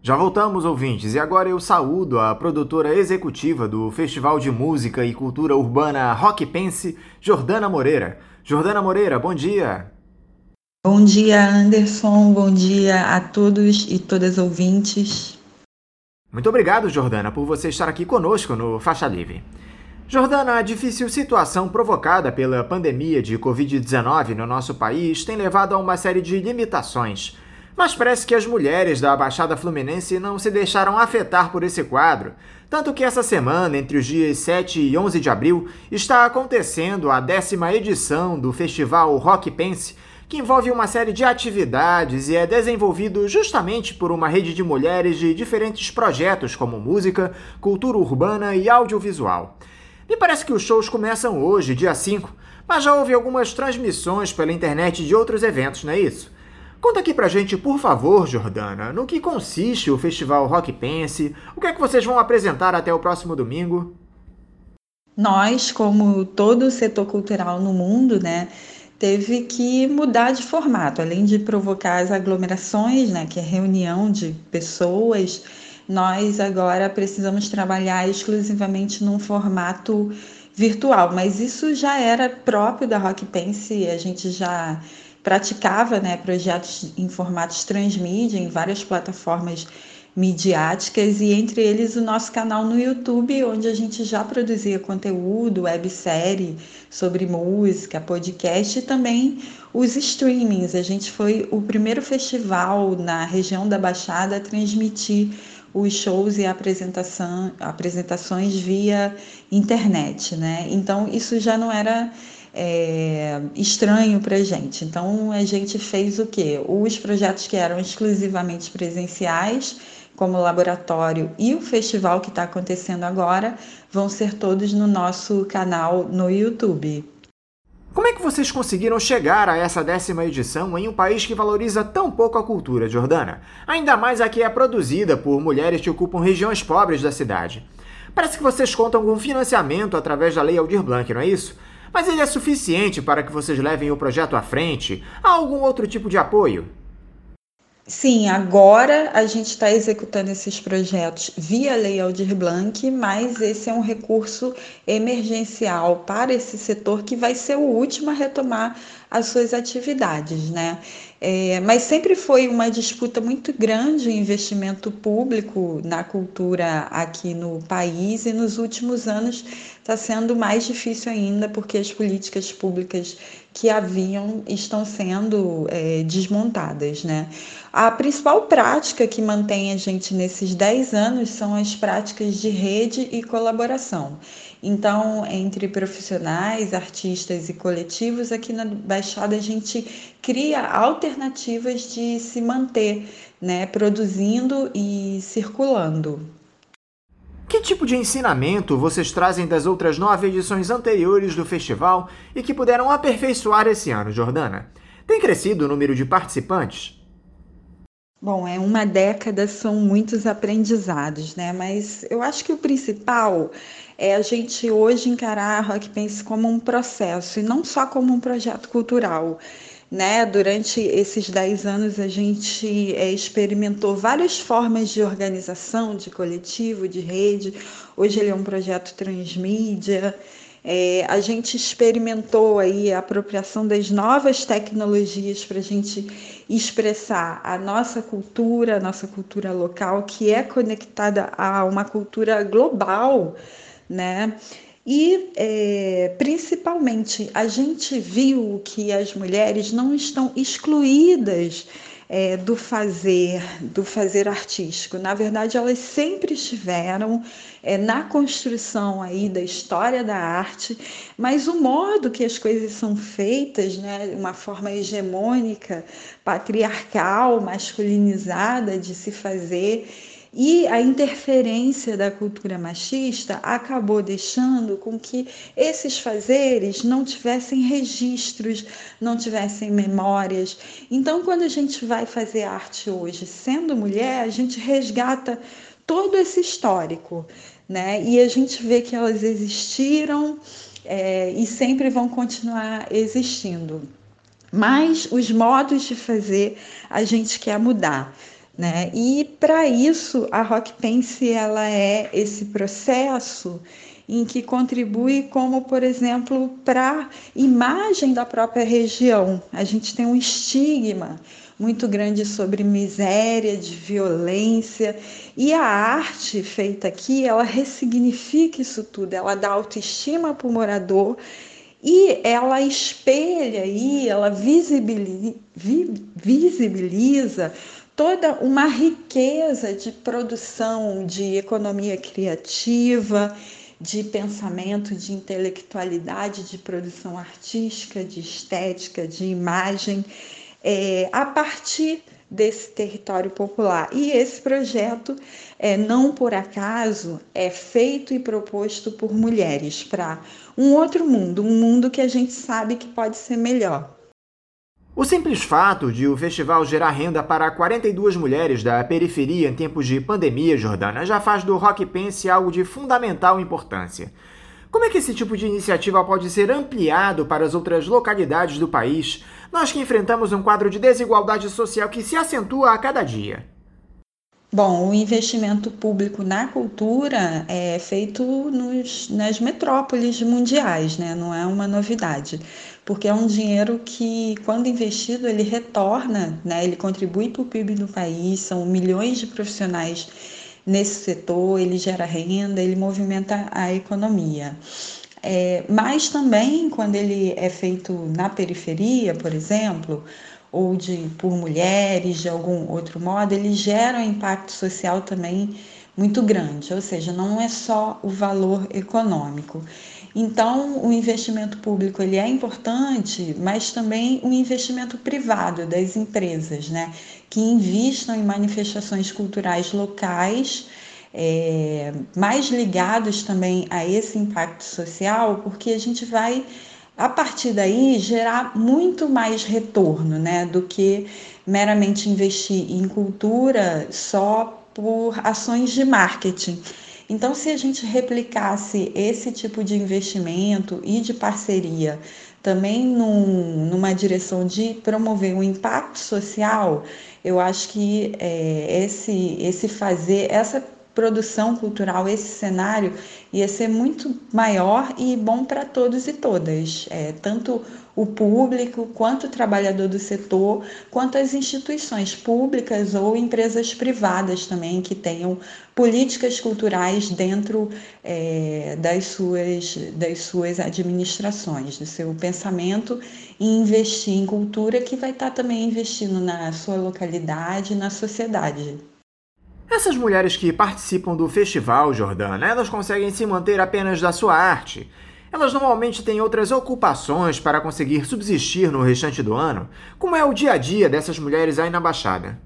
Já voltamos, ouvintes, e agora eu saúdo a produtora executiva do Festival de Música e Cultura Urbana Rock Pense, Jordana Moreira. Jordana Moreira, bom dia! Bom dia, Anderson. Bom dia a todos e todas ouvintes. Muito obrigado, Jordana, por você estar aqui conosco no Faixa Livre. Jordana, a difícil situação provocada pela pandemia de Covid-19 no nosso país tem levado a uma série de limitações. Mas parece que as mulheres da Baixada Fluminense não se deixaram afetar por esse quadro. Tanto que essa semana, entre os dias 7 e 11 de abril, está acontecendo a 10ª edição do Festival Rock Pense, que envolve uma série de atividades e é desenvolvido justamente por uma rede de mulheres de diferentes projetos como música, cultura urbana e audiovisual. Me parece que os shows começam hoje, dia 5, mas já houve algumas transmissões pela internet de outros eventos, não é isso? Conta aqui pra gente, por favor, Jordana, no que consiste o Festival Rock Pense, o que é que vocês vão apresentar até o próximo domingo? Nós, como todo o setor cultural no mundo, teve que mudar de formato. Além de provocar as aglomerações, que é reunião de pessoas, nós agora precisamos trabalhar exclusivamente num formato virtual. Mas isso já era próprio da Rock Pense, a gente já praticava, projetos em formatos transmídia em várias plataformas midiáticas e entre eles o nosso canal no YouTube, onde a gente já produzia conteúdo, websérie sobre música, podcast e também os streamings. A gente foi o primeiro festival na região da Baixada a transmitir os shows e apresentações via internet, Então isso já não era estranho para a gente. Então a gente fez o quê? Os projetos que eram exclusivamente presenciais, como o laboratório e o festival que está acontecendo agora, vão ser todos no nosso canal no YouTube. Como é que vocês conseguiram chegar a essa 10ª edição em um país que valoriza tão pouco a cultura, Jordana? Ainda mais a que é produzida por mulheres que ocupam regiões pobres da cidade. Parece que vocês contam com financiamento através da Lei Aldir Blanc, não é isso? Mas ele é suficiente para que vocês levem o projeto à frente? Há algum outro tipo de apoio? Sim, agora a gente está executando esses projetos via Lei Aldir Blanc, mas esse é um recurso emergencial para esse setor que vai ser o último a retomar as suas atividades, mas sempre foi uma disputa muito grande o investimento público na cultura aqui no país e nos últimos anos está sendo mais difícil ainda porque as políticas públicas que haviam estão sendo desmontadas, A principal prática que mantém a gente nesses 10 anos são as práticas de rede e colaboração. Então, entre profissionais, artistas e coletivos, aqui na Baixada a gente cria alternativas de se manter, produzindo e circulando. Que tipo de ensinamento vocês trazem das outras 9 edições anteriores do festival e que puderam aperfeiçoar esse ano, Jordana? Tem crescido o número de participantes? Bom, é uma década, são muitos aprendizados, Mas eu acho que o principal é a gente hoje encarar a Rock Pense como um processo e não só como um projeto cultural, Durante esses 10 anos a gente experimentou várias formas de organização, de coletivo, de rede. Hoje ele é um projeto transmídia. A gente experimentou aí a apropriação das novas tecnologias para a gente expressar a nossa cultura local, que é conectada a uma cultura global, E, principalmente, a gente viu que as mulheres não estão excluídas do fazer artístico. Na verdade, elas sempre estiveram na construção aí da história da arte, mas o modo que as coisas são feitas, uma forma hegemônica, patriarcal, masculinizada de se fazer, e a interferência da cultura machista acabou deixando com que esses fazeres não tivessem registros, não tivessem memórias. Então, quando a gente vai fazer arte hoje, sendo mulher, a gente resgata todo esse histórico, E a gente vê que elas existiram e sempre vão continuar existindo. Mas os modos de fazer a gente quer mudar. né? E para isso a Rock Pense ela é esse processo em que contribui como, por exemplo, para a imagem da própria região. A gente tem um estigma muito grande sobre miséria, de violência, e a arte feita aqui, ela ressignifica isso tudo, ela dá autoestima para o morador e ela espelha aí, ela visibiliza toda uma riqueza de produção, de economia criativa, de pensamento, de intelectualidade, de produção artística, de estética, de imagem, a partir desse território popular. E esse projeto, não por acaso, é feito e proposto por mulheres para um outro mundo, um mundo que a gente sabe que pode ser melhor. O simples fato de o festival gerar renda para 42 mulheres da periferia em tempos de pandemia, Jordana, já faz do Rock Pense algo de fundamental importância. Como é que esse tipo de iniciativa pode ser ampliado para as outras localidades do país, nós que enfrentamos um quadro de desigualdade social que se acentua a cada dia? Bom, o investimento público na cultura é feito nas metrópoles mundiais, né? Não é uma novidade, porque é um dinheiro que, quando investido, ele retorna, né? Ele contribui para o PIB do país, são milhões de profissionais nesse setor, ele gera renda, ele movimenta a economia. Mas também, quando ele é feito na periferia, por exemplo, ou por mulheres, de algum outro modo, ele gera um impacto social também muito grande, ou seja, não é só o valor econômico. Então, o investimento público ele é importante, mas também o investimento privado das empresas, né, que investam em manifestações culturais locais, mais ligados também a esse impacto social, porque a gente vai, a partir daí, gerar muito mais retorno, né, do que meramente investir em cultura só por ações de marketing. Então, se a gente replicasse esse tipo de investimento e de parceria também numa direção de promover o impacto social, eu acho que esse fazer, essa produção cultural, esse cenário ia ser muito maior e bom para todos e todas, tanto o público, quanto o trabalhador do setor, quanto as instituições públicas ou empresas privadas também que tenham políticas culturais dentro das suas administrações, do seu pensamento em investir em cultura que vai estar também investindo na sua localidade, na sociedade. Essas mulheres que participam do festival, Jordana, elas conseguem se manter apenas da sua arte? Elas normalmente têm outras ocupações para conseguir subsistir no restante do ano? Como é o dia a dia dessas mulheres aí na Baixada?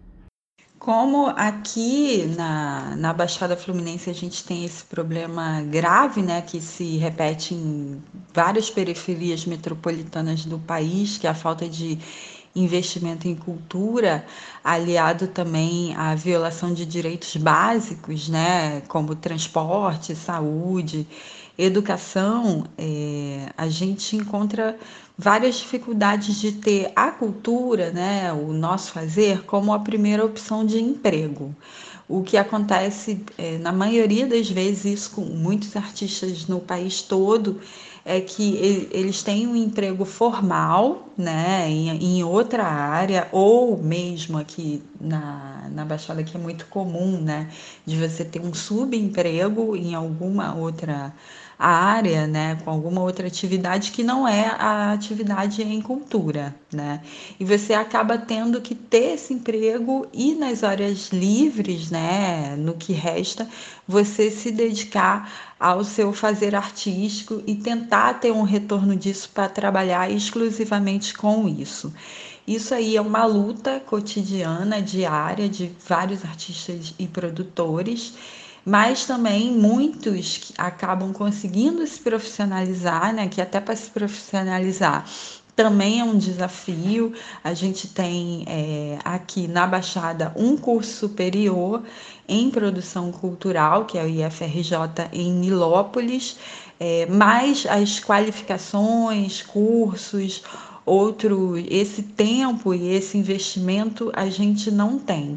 Como aqui na Baixada Fluminense a gente tem esse problema grave, né, que se repete em várias periferias metropolitanas do país, que é a falta de investimento em cultura, aliado também à violação de direitos básicos, né, como transporte, saúde, educação, a gente encontra várias dificuldades de ter a cultura, né, o nosso fazer, como a primeira opção de emprego. O que acontece, na maioria das vezes, isso com muitos artistas no país todo, é que eles têm um emprego formal, né, em outra área, ou mesmo aqui na Baixada, que é muito comum, né, de você ter um subemprego em alguma outra área, né, com alguma outra atividade que não é a atividade em cultura, né? E você acaba tendo que ter esse emprego e nas horas livres, né, no que resta, você se dedicar ao seu fazer artístico e tentar ter um retorno disso para trabalhar exclusivamente com isso. Isso aí é uma luta cotidiana, diária, de vários artistas e produtores, mas também muitos que acabam conseguindo se profissionalizar, né? Que até para se profissionalizar também é um desafio. A gente tem aqui na Baixada um curso superior em produção cultural, que é o IFRJ em Nilópolis, mas as qualificações, cursos esse tempo e esse investimento a gente não tem.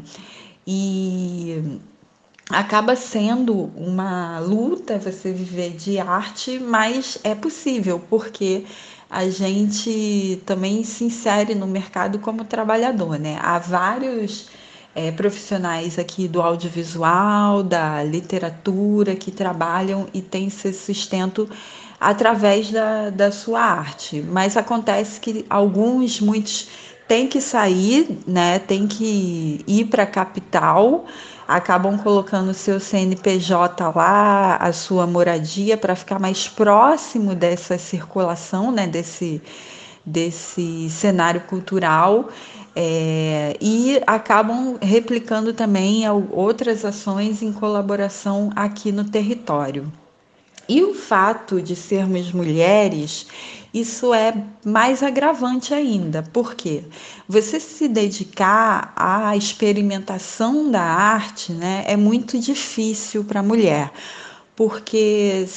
E acaba sendo uma luta você viver de arte, mas é possível, porque a gente também se insere no mercado como trabalhador, né? Há vários profissionais aqui do audiovisual, da literatura, que trabalham e têm seu sustento através da sua arte. Mas acontece que muitos têm que sair, né? Têm que ir para a capital, acabam colocando o seu CNPJ lá, a sua moradia, para ficar mais próximo dessa circulação, né, desse cenário cultural, e acabam replicando também outras ações em colaboração aqui no território. E o fato de sermos mulheres, isso é mais agravante ainda, porque você se dedicar à experimentação da arte, né, é muito difícil para a mulher. Porque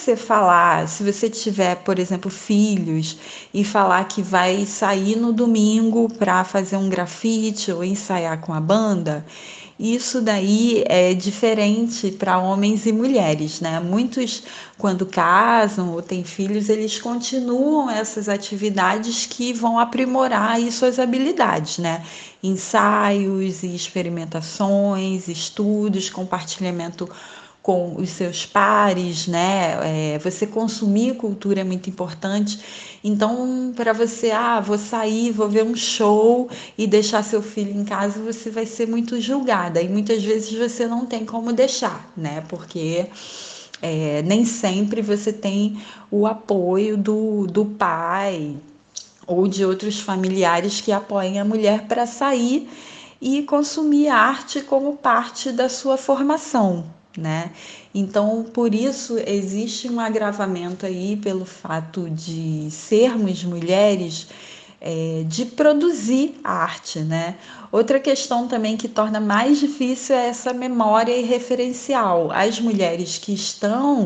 se você tiver, por exemplo, filhos e falar que vai sair no domingo para fazer um grafite ou ensaiar com a banda, isso daí é diferente para homens e mulheres, né? Muitos, quando casam ou têm filhos, eles continuam essas atividades que vão aprimorar aí suas habilidades, né? Ensaios e experimentações, estudos, compartilhamento com os seus pares, né? Você consumir cultura é muito importante. Então, para você, vou sair, vou ver um show e deixar seu filho em casa, você vai ser muito julgada. E muitas vezes você não tem como deixar, né? Porque nem sempre você tem o apoio do pai ou de outros familiares que apoiem a mulher para sair e consumir arte como parte da sua formação, né? Então, por isso existe um agravamento aí pelo fato de sermos mulheres, de produzir arte, né? Outra questão também que torna mais difícil é essa memória e referencial. As mulheres que estão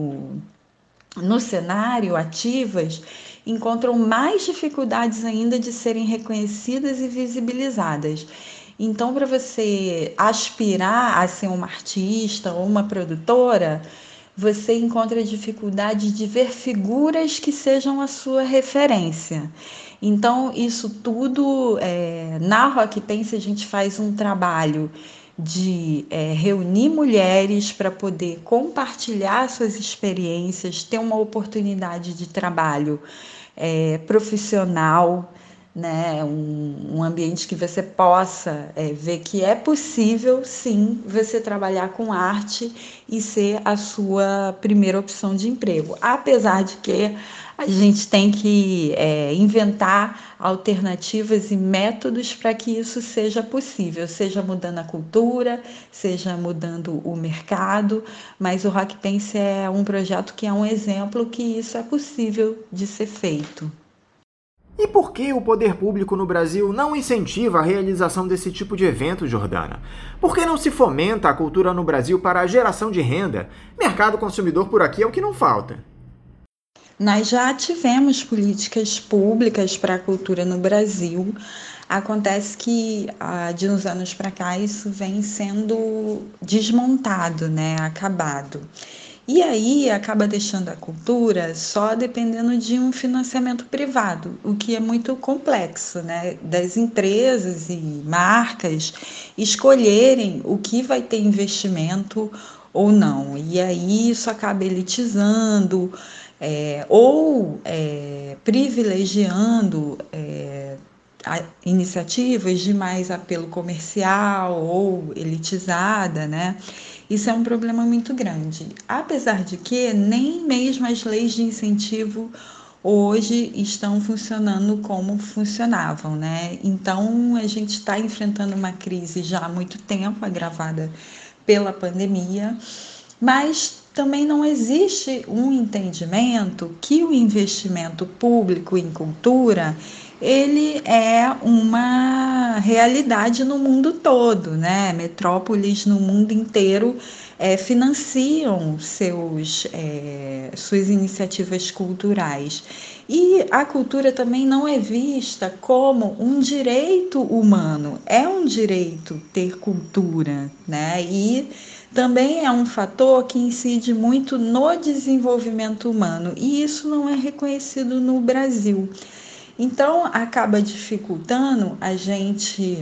no cenário ativas encontram mais dificuldades ainda de serem reconhecidas e visibilizadas. Então, para você aspirar a ser uma artista ou uma produtora, você encontra dificuldade de ver figuras que sejam a sua referência. Então, isso tudo, na Rock Pense, a gente faz um trabalho de reunir mulheres para poder compartilhar suas experiências, ter uma oportunidade de trabalho profissional, né? Um ambiente que você possa ver que é possível, sim, você trabalhar com arte e ser a sua primeira opção de emprego. Apesar de que a gente tem que inventar alternativas e métodos para que isso seja possível, seja mudando a cultura, seja mudando o mercado, mas o Rock Pense é um projeto que é um exemplo que isso é possível de ser feito. E por que o poder público no Brasil não incentiva a realização desse tipo de evento, Jordana? Por que não se fomenta a cultura no Brasil para a geração de renda? Mercado consumidor por aqui é o que não falta. Nós já tivemos políticas públicas para a cultura no Brasil. Acontece que de uns anos para cá isso vem sendo desmontado, né? Acabado. E aí acaba deixando a cultura só dependendo de um financiamento privado, o que é muito complexo, né? Das empresas e marcas escolherem o que vai ter investimento ou não. E aí isso acaba elitizando, ou privilegiando iniciativas de mais apelo comercial ou elitizada, né? Isso é um problema muito grande. Apesar de que nem mesmo as leis de incentivo hoje estão funcionando como funcionavam, né? Então a gente está enfrentando uma crise já há muito tempo, agravada pela pandemia, mas também não existe um entendimento que o investimento público em cultura ele é uma realidade no mundo todo, né? Metrópoles no mundo inteiro financiam suas iniciativas culturais. E a cultura também não é vista como um direito humano, é um direito ter cultura, né? E também é um fator que incide muito no desenvolvimento humano, e isso não é reconhecido no Brasil. Então, acaba dificultando a gente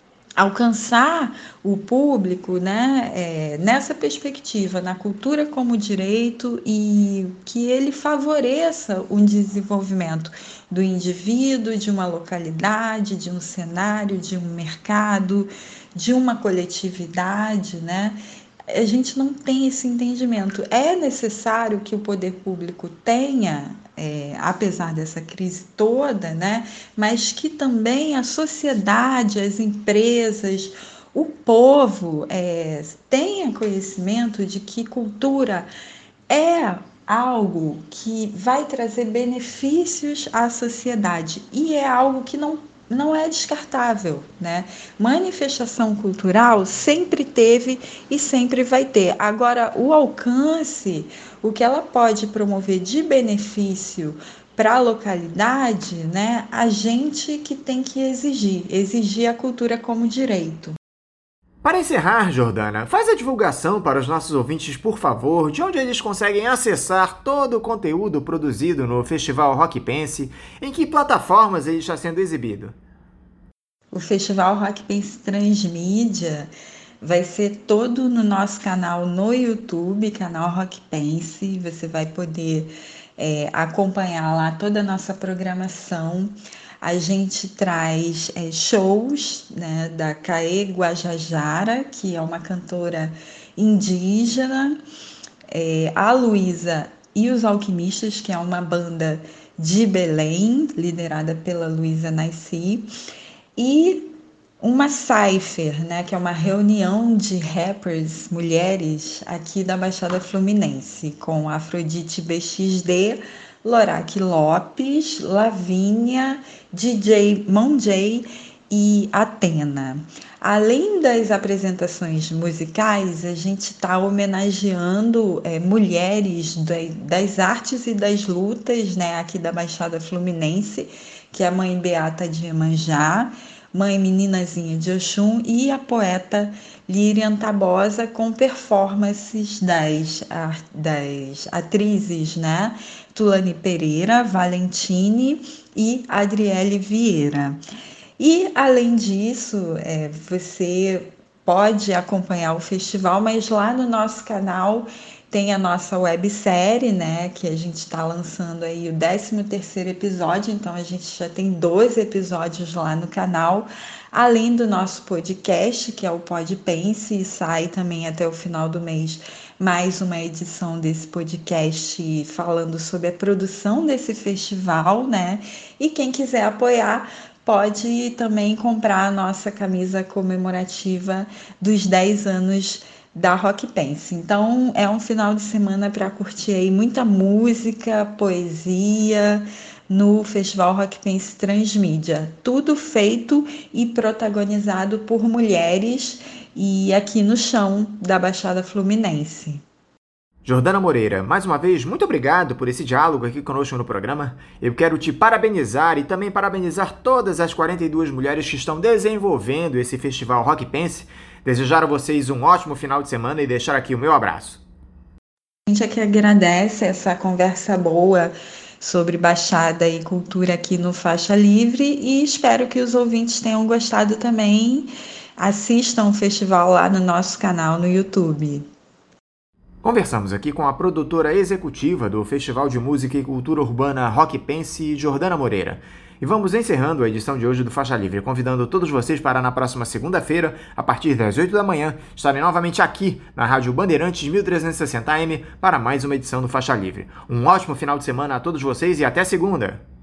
alcançar o público, né, nessa perspectiva, na cultura como direito, e que ele favoreça o desenvolvimento do indivíduo, de uma localidade, de um cenário, de um mercado, de uma coletividade, né? A gente não tem esse entendimento. É necessário que o poder público tenha, apesar dessa crise toda, né, mas que também a sociedade, as empresas, o povo tenha conhecimento de que cultura é algo que vai trazer benefícios à sociedade e é algo que não é descartável, né? Manifestação cultural sempre teve e sempre vai ter. Agora, o alcance, o que ela pode promover de benefício para a localidade, né? A gente que tem que exigir a cultura como direito. Para encerrar, Jordana, faz a divulgação para os nossos ouvintes, por favor, de onde eles conseguem acessar todo o conteúdo produzido no Festival Rock Pense, em que plataformas ele está sendo exibido. O Festival Rock Pense Transmídia vai ser todo no nosso canal no YouTube, canal Rock Pense. Você vai poder acompanhar lá toda a nossa programação. A gente traz shows, né, da Caê Guajajara, que é uma cantora indígena, a Luísa e os Alquimistas, que é uma banda de Belém, liderada pela Luísa Nasci, e uma Cypher, né, que é uma reunião de rappers mulheres aqui da Baixada Fluminense, com Afrodite BXD, Lorac Lopes, Lavínia, DJ Monjay e Atena. Além das apresentações musicais, a gente está homenageando mulheres das artes e das lutas, né, aqui da Baixada Fluminense, que é a mãe Beata de Iemanjá, mãe Meninazinha de Oxum e a poeta Lirian Tabosa, com performances das atrizes, né, Tulane Pereira, Valentine e Adriele Vieira. E, além disso, você pode acompanhar o festival, mas lá no nosso canal tem a nossa websérie, né, que a gente está lançando aí o 13º episódio, então a gente já tem 12 episódios lá no canal, além do nosso podcast, que é o Pod Pense, e sai também até o final do mês mais uma edição desse podcast falando sobre a produção desse festival, né, e quem quiser apoiar pode também comprar a nossa camisa comemorativa dos 10 anos da Rock Pense. Então, é um final de semana para curtir aí muita música, poesia no Festival Rock Pense Transmídia. Tudo feito e protagonizado por mulheres e aqui no chão da Baixada Fluminense. Jordana Moreira, mais uma vez, muito obrigado por esse diálogo aqui conosco no programa. Eu quero te parabenizar e também parabenizar todas as 42 mulheres que estão desenvolvendo esse festival Rock Pense. Desejar a vocês um ótimo final de semana e deixar aqui o meu abraço. A gente aqui agradece essa conversa boa sobre Baixada e cultura aqui no Faixa Livre e espero que os ouvintes tenham gostado também. Assistam o festival lá no nosso canal no YouTube. Conversamos aqui com a produtora executiva do Festival de Música e Cultura Urbana Rock Pense, Jordana Moreira. E vamos encerrando a edição de hoje do Faixa Livre, convidando todos vocês para na próxima segunda-feira, a partir das 8 da manhã, estarem novamente aqui na Rádio Bandeirantes 1360 AM para mais uma edição do Faixa Livre. Um ótimo final de semana a todos vocês e até segunda!